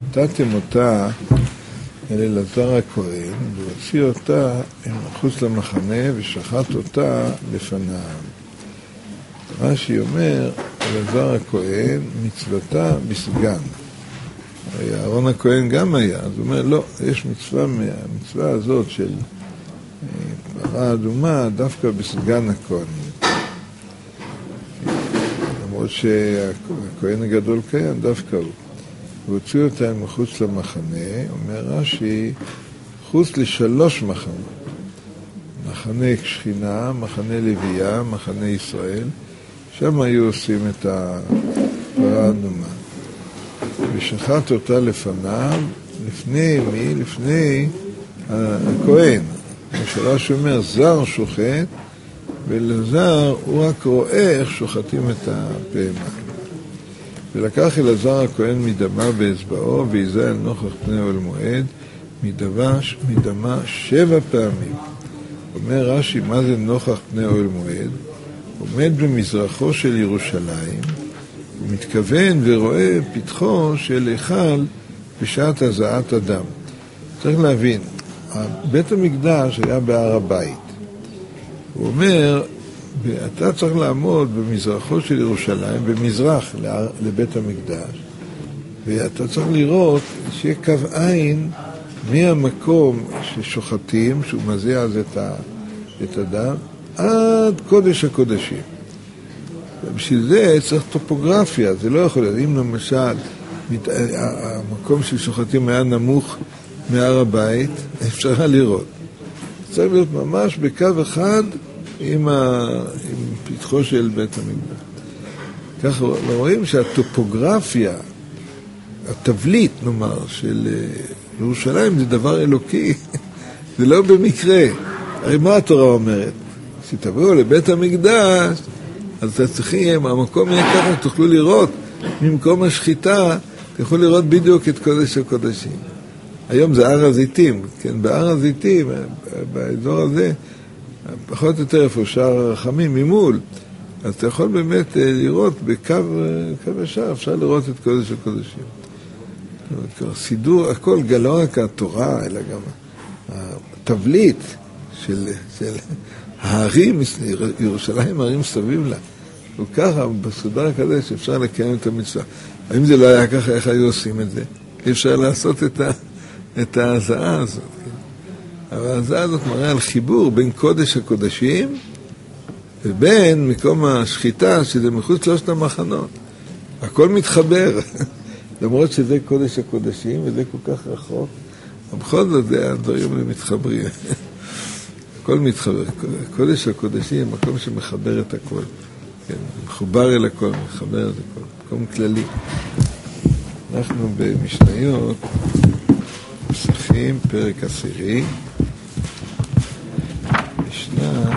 נתתם אותה אל אלעזר הכהן, והוציא אותה מחוץ למחנה ושחט אותה לפניו. רש"י אומר, אלעזר הכהן מצוותה בסגן. הרי אהרון הכהן גם היה, אז הוא אומר, לא, יש מצווה מהמצווה הזאת של פרה אדומה דווקא בסגן הכהנים. למרות שהכהן הגדול קיים, דווקא הוא. והוציאו אותם מחוץ למחנה, אומר רש"י, חוץ לשלוש מחנות. מחנה שכינה, מחנה לוויה, מחנה ישראל, שם היו עושים את הפרה האדומה. ושחט אותה לפניו, לפני מי? לפני הכהן. רש"י אומר, זר שוחט, ולזר הוא רק רואה איך שוחטים את הפעמה. ולקח אלעזר הכהן מדמה באצבעו, ויזה אל נוכח פני אוהל מועד, מדמה 7 פעמים. אומר רש"י, מה זה נוכח פני אוהל מועד? עומד במזרחו של ירושלים, הוא מתכוון ורואה פתחו של היכל בשעת הזעת אדם. צריך להבין, בית המקדש היה בהר הבית. הוא אומר, אתה צריך לעמוד במזרחו של ירושלים, במזרח לבית המקדש, ואתה צריך לראות שיהיה קו עין מהמקום ששוחטים, שהוא מזיע אז את הדם, עד קודש הקודשים. ובשביל זה צריך טופוגרפיה, זה לא יכול להיות. אם למשל המקום של שוחטים היה נמוך מהר הבית, אפשר לראות. צריך להיות ממש בקו אחד עם פתחו של בית המקדש. ככה רואים שהטופוגרפיה, התבליט, נאמר, של ירושלים זה דבר אלוקי, זה לא במקרה. הרי מה התורה אומרת? שתבואו לבית המקדש, אז אתה צריכים, המקום יהיה ככה, תוכלו לראות, ממקום השחיטה, תוכלו לראות בדיוק את קודש הקודשים. היום זה הר הזיתים, כן, בהר הזיתים, באזור הזה, פחות או יותר איפה שער הרחמים ממול, אז אתה יכול באמת לראות בקו השער, אפשר לראות את קודש הקודשים. סידור, הכל, לא רק התורה, אלא גם התבליט של הערים, ירושלים, הערים סביב לה. וככה, בסודר כזה שאפשר לקיים את המצווה. האם זה לא היה ככה, איך היו עושים את זה? אפשר לעשות את ההזעה הזאת. אבל ההזעה הזאת מראה על חיבור בין קודש הקודשים ובין מקום השחיטה, שזה מחוץ 3 המחנות. הכל מתחבר. למרות שזה קודש הקודשים וזה כל כך רחוק, בכל זאת הדברים האלה מתחברים. הכל מתחבר. קודש הקודשים, מקום שמחבר את הכל. כן, מחובר אל הכל, מחבר את הכל. מקום כללי. אנחנו במשניות, פסחים, פרק 10, משנה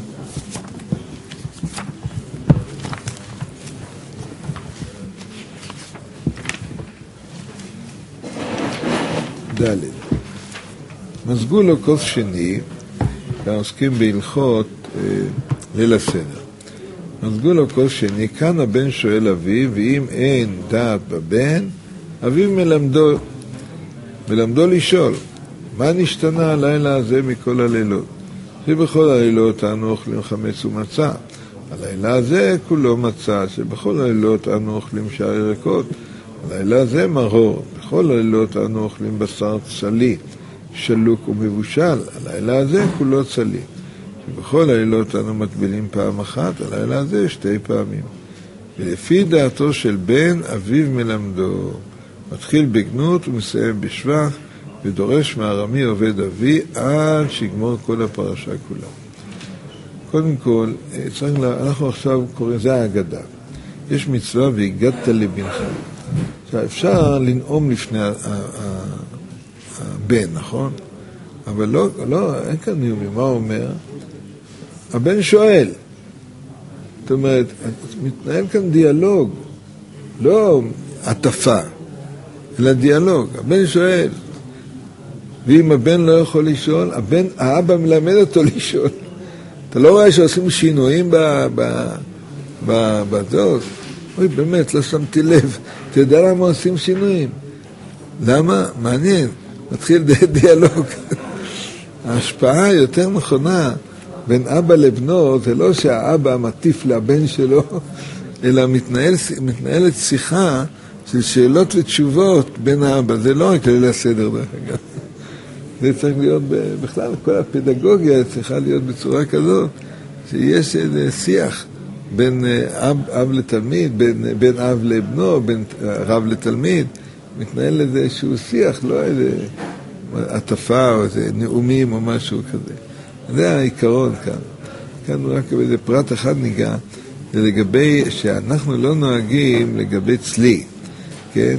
ד'. מזגו לו כוס שני, ועוסקים בהלכות ליל הסדר. מזגו לו כוס שני, כאן הבן שואל אביו, ואם אין דעת בבן, אביו מלמדו לשאול, מה נשתנה הלילה הזה מכל הלילות? שבכל הלילות אנו אוכלים חמץ ומצה. הלילה הזה כולו מצה, שבכל הלילות אנו אוכלים שער ירקות. הלילה הזה מרור, בכל הלילות אנו אוכלים בשר צלי, שלוק ומבושל. הלילה הזה כולו צלי. שבכל הלילות אנו מטבילים פעם אחת, הלילה הזה 2 פעמים. ולפי דעתו של בן, אביו מלמדו. מתחיל בגנות ומסיים בשבח, ודורש מארמי עובד אבי עד שיגמור כל הפרשה כולה. קודם כל, אנחנו עכשיו קוראים, זה ההגדה. יש מצווה והגדת לבנך. עכשיו, אפשר לנאום לפני הבן, נכון? אבל לא, אין כאן נאומים. מה הוא אומר? הבן שואל. זאת אומרת, מתנהל כאן דיאלוג, לא עטפה, אלא דיאלוג. הבן שואל. ואם הבן לא יכול לשאול, האבא מלמד אותו לשאול. אתה לא רואה שעושים שינויים בזאת? אוי, באמת, לא שמתי לב. אתה יודע למה עושים שינויים? למה? מעניין. מתחיל דיאלוג. ההשפעה היותר נכונה בין אבא לבנו, זה לא שהאבא מטיף לבן שלו, אלא מתנהלת שיחה של שאלות ותשובות בין האבא. זה לא רק ליל הסדר, דרך אגב. זה צריך להיות, בכלל, כל הפדגוגיה צריכה להיות בצורה כזאת, שיש שיח בין אב לתלמיד, בין אב לבנו, בין רב לתלמיד, מתנהל איזשהו שיח, לא איזה עטפה או איזה נאומים או משהו כזה. זה העיקרון כאן. כאן רק באיזה פרט אחד ניגע, זה לגבי שאנחנו לא נוהגים לגבי צלי, כן?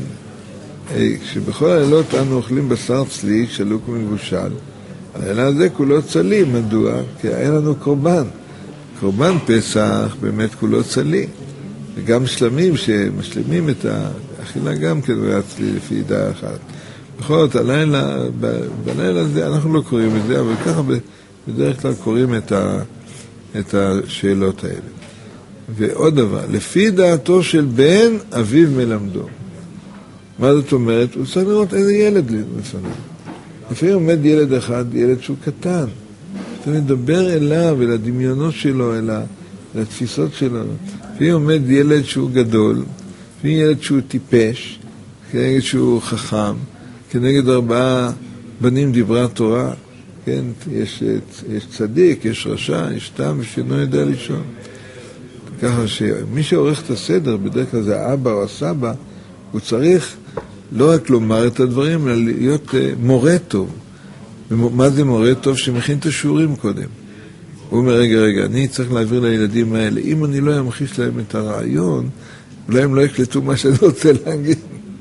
כשבכל הלילות אנו אוכלים בשר צלי, שלוק ומבושל, הלילה הזה כולו צלי. מדוע? כי אין לנו קורבן. קורבן פסח באמת כולו צלי. וגם שלמים שמשלימים את האכילה גם כן הוא היה צלי לפי דעה אחת. בכל זאת, בלילה הזה אנחנו לא קוראים את זה, אבל ככה בדרך כלל קוראים את השאלות האלה. ועוד דבר, לפי דעתו של בן, אביו מלמדו. מה זאת אומרת? הוא צריך לראות איזה ילד לפניו. לפעמים עומד ילד אחד, ילד שהוא קטן. צריך לדבר אליו, אל הדמיונות שלו, אל התפיסות שלו. לפעמים עומד ילד שהוא גדול, לפעמים ילד שהוא טיפש, כנגד שהוא חכם, כנגד 4 בנים דיברה תורה. כן, יש צדיק, יש רשע, יש תם ושאינו יודע לישון. ככה שמי שעורך את הסדר, בדרך כלל זה האבא או הסבא, הוא צריך לא רק לומר את הדברים, אלא להיות מורה טוב. ומה זה מורה טוב? שמכין את השיעורים קודם. הוא אומר, רגע, אני צריך להעביר לילדים האלה. אם אני לא אמחיש להם את הרעיון, אולי הם לא יקלטו מה שאני רוצה להגיד.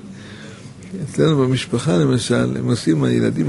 אצלנו במשפחה, למשל, הם עושים הילדים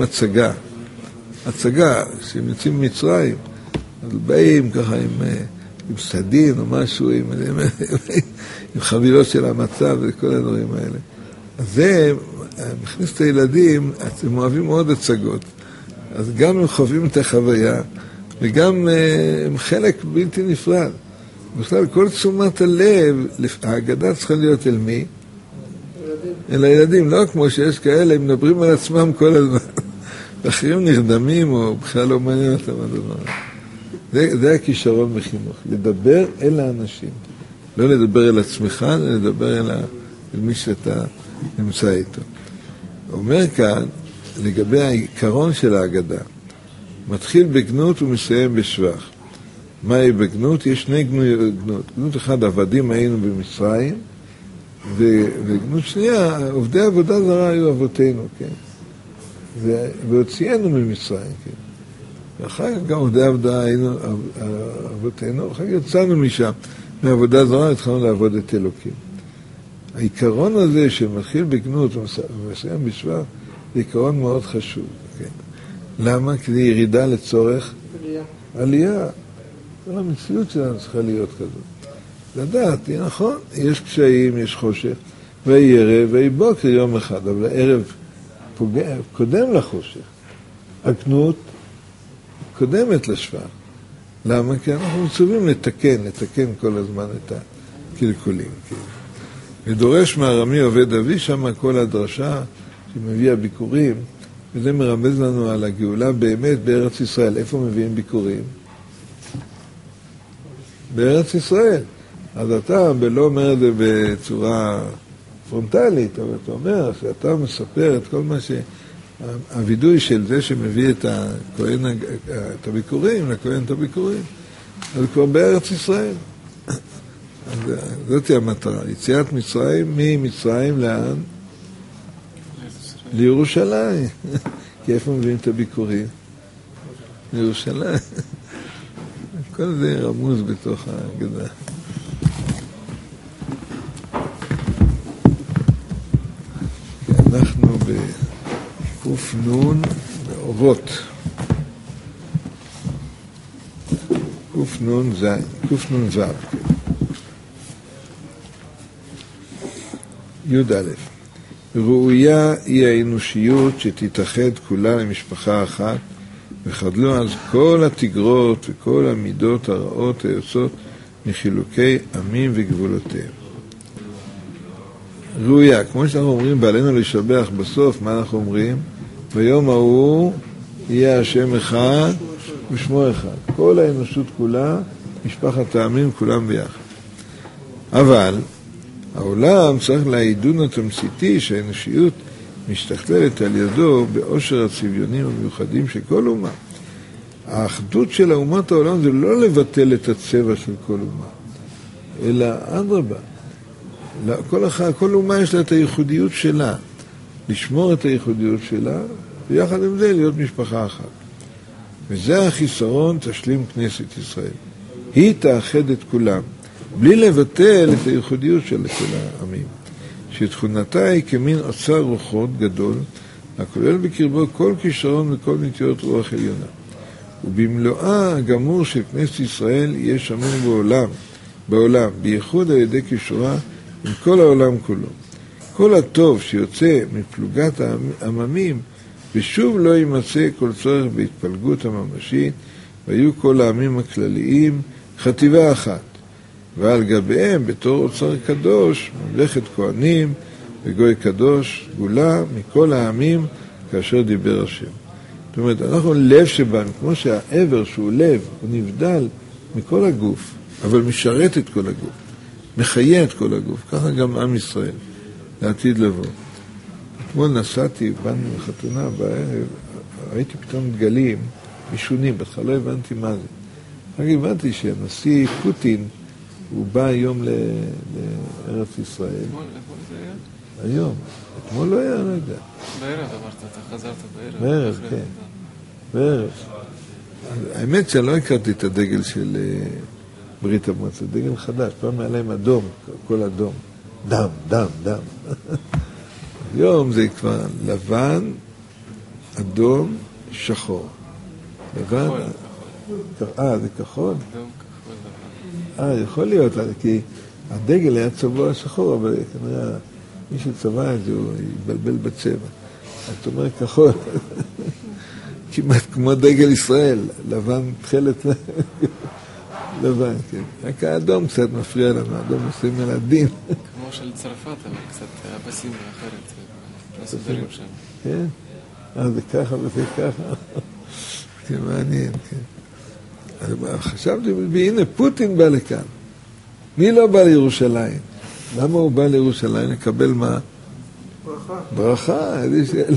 הצגה, שהם יוצאים ממצרים. אז באים ככה עם סדין או משהו, עם חבילות של המצב וכל הדברים האלה. אז זה מכניס את הילדים, הם אוהבים מאוד הצגות. אז גם הם חווים את החוויה, וגם הם חלק בלתי נפרד. בכלל, כל תשומת הלב, ההגדה צריכה להיות אל מי? אל הילדים, לא כמו שיש כאלה, הם מדברים על עצמם כל הזמן. ואחרים נרדמים, או בכלל לא מעניין אותם הדבר. זה הכישרון בחינוך, לדבר אל האנשים. לא לדבר אל עצמך, אלא לדבר אל מי שאתה נמצא איתו. אומר כאן, לגבי העיקרון של ההגדה, מתחיל בגנות ומסיים בשבח. מהי בגנות? יש 2 גנות. גנות אחד, עבדים היינו במצרים, וגנות שנייה, עובדי עבודה זרה היו אבותינו, כן? והוציאנו ממצרים, כן? ואחר כך גם עובדי עבודה היינו אבותינו, ואחר כך יצאנו משם, מעבודה זרה התחלנו לעבוד את אלוקים. העיקרון הזה שמתחיל בגנות ומסיים בשבח, זה עיקרון מאוד חשוב, כן? למה? כי זה ירידה לצורך עלייה. כל המציאות שלנו צריכה להיות כזאת. לדעת, נכון, יש קשיים, יש חושך, ויהי ערב, ויהי בוקר יום אחד, אבל הערב קודם לחושך. הגנות קודמת לשבח. למה? כי אנחנו מצווים לתקן כל הזמן את הקלקולים. ודורש מהרמי עובד אבי, שם כל הדרשה שמביאה ביקורים, וזה מרמז לנו על הגאולה באמת בארץ ישראל. איפה מביאים ביקורים? בארץ ישראל. אז אתה לא אומר את זה בצורה פרונטלית, אבל אתה אומר שאתה מספר את כל מה הווידוי של זה שמביא את הכהן, את הביקורים, לכהן את הביקורים, אז כבר בארץ ישראל. אז זאת היא המטרה. יציאת מצרים, ממצרים לאן? לירושלים. כי איפה מביאים את הביקורים? לירושלים. כל זה רמוז בתוך ההגדה. אנחנו בקוף נון באורות. קוף נון זין, קוף נון זב. י' א', ראויה היא האנושיות שתתאחד כולה למשפחה אחת, וחדלו אז כל התגרות וכל המידות הרעות היוצאות מחילוקי עמים וגבולותיהם. ראויה. כמו שאנחנו אומרים, בעלינו לשבח בסוף, מה אנחנו אומרים? ביום ההוא יהיה השם אחד ושמו אחד. כל האנושות כולה, משפחת העמים, כולם ביחד. אבל העולם צריך לעידון התמציתי שהאנושיות משתכללת על ידו באושר הצביונים המיוחדים של כל אומה. האחדות של האומת העולם זה לא לבטל את הצבע של כל אומה, אלא אדרבה. כל אומה יש לה את הייחודיות שלה, לשמור את הייחודיות שלה, ויחד עם זה להיות משפחה אחת. וזה החיסרון תשלים כנסת ישראל. היא תאחד את כולם, בלי לבטל את הייחודיות של כל העמים. שתכונתה היא כמין אוצר רוחות גדול, הכולל בקרבו כל כישרון וכל נטיות רוח עליונה. ובמלואה הגמור של כנסת ישראל יהיה שמור בעולם, בייחוד על ידי קישורה עם כל העולם כולו. כל הטוב שיוצא מפלוגת העממים, ושוב לא יימצא כל צורך בהתפלגות הממשית, והיו כל העמים הכלליים חטיבה אחת. ועל גביהם בתור אוצר קדוש, ממלכת כהנים וגוי קדוש, גולה מכל העמים כאשר דיבר השם. זאת אומרת, אנחנו לב שבנו, כמו שהעבר שהוא לב, הוא נבדל מכל הגוף, אבל משרת את כל הגוף, מחיה את כל הגוף, ככה גם עם ישראל, לעתיד לבוא. אתמול נסעתי, באנו לחתונה בערב, ראיתי פתאום דגלים משונים, בהתחלה לא הבנתי מה זה. רק הבנתי שהנשיא פוטין, הוא בא היום לארץ ישראל. אתמול זה היה? היום. אתמול לא היה, לא יודע. בערב אמרת, אתה חזרת בערב. בערב, כן. בערב. האמת שאני לא הכרתי את הדגל של ברית המועצות, דגל חדש. פעם היה להם אדום, כל אדום. דם, דם, דם. היום זה כבר לבן, אדום, שחור. לבן... זה כחול? אדום, כחול, לבן. יכול להיות, כי הדגל היה צבוע שחור, אבל כנראה מי שצבע את זה הוא יבלבל בצבע. זאת אומרת כחול, כמעט כמו דגל ישראל, לבן תחילת לבן, כן. רק האדום קצת מפריע לנו, האדום עושים על הדין. כמו של צרפת, אבל קצת הבסים ואחרת, מסודרים שם. כן? זה ככה וזה ככה. כן, מעניין, כן. חשבתי, והנה פוטין בא לכאן. מי לא בא לירושלים? למה הוא בא לירושלים? לקבל מה? ברכה. ברכה, איזה שאלה.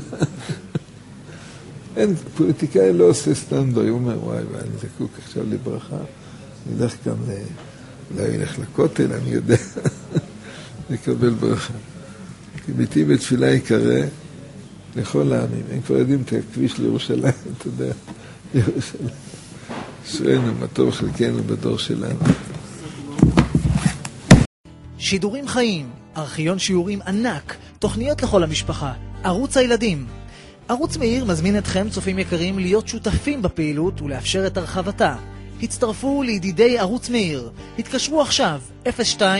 אין, פוליטיקאי לא עושה סתם דברים. הוא אומר, וואי, אני זקוק עכשיו לברכה. אני אלך גם, אולי ילך לכותל, אני יודע. לקבל ברכה. כי ביתי בתפילה יקרא לכל העמים. הם כבר יודעים את הכביש לירושלים, אתה יודע. ירושלים. אשרינו, מה טוב חלקנו בדור שלנו. שידורים חיים, ארכיון שיעורים ענק, תוכניות לכל המשפחה, ערוץ הילדים. ערוץ מאיר מזמין אתכם, צופים יקרים, להיות שותפים בפעילות ולאפשר את הרחבתה. הצטרפו לידידי ערוץ מאיר. התקשרו עכשיו,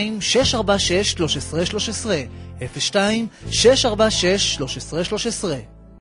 02-646-1313, 02-646-1313.